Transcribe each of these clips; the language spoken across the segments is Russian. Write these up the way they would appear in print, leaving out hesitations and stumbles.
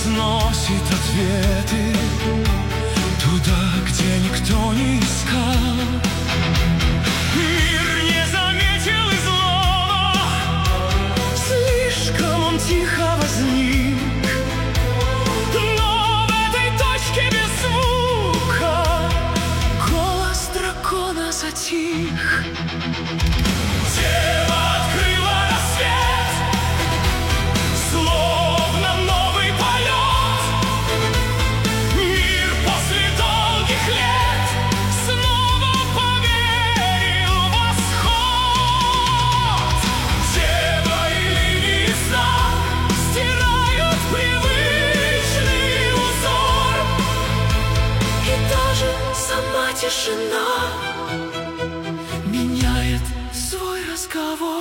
разносит ответы туда, где никто не искал. Мир не заметил и злого, слишком он тихо возник. Но в этой точке без звука голос дракона затих. Дева открыла рассвет, словно новый полет. Мир после долгих лет снова поверил в восход. Дева и линии сна стирают привычный узор, и даже сама тишина меняет свой разговор.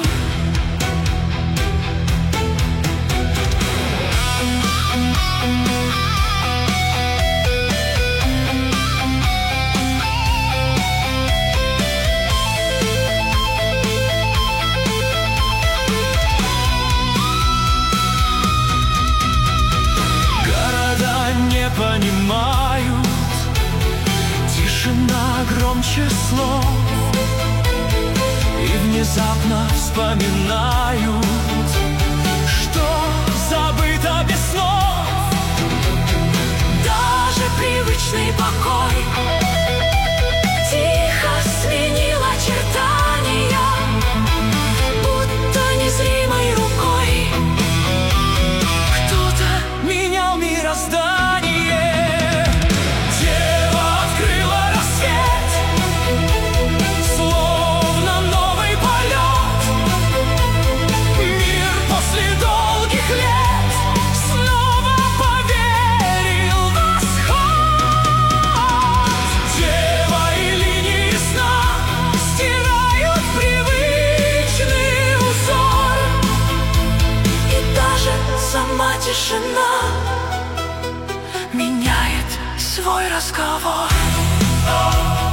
Города не понимают, тишина громче слов, и внезапно вспоминают, что забыто без слов. Даже привычный покой тихо сменил очертания, будто незримой рукой кто-то менял мироздание. Дева открыла рассвет, словно новый полет. Мир после долгих лет снова поверил в восход. Дева и линии сна стирают привычный узор, и даже сама тишина меняет свой разговор.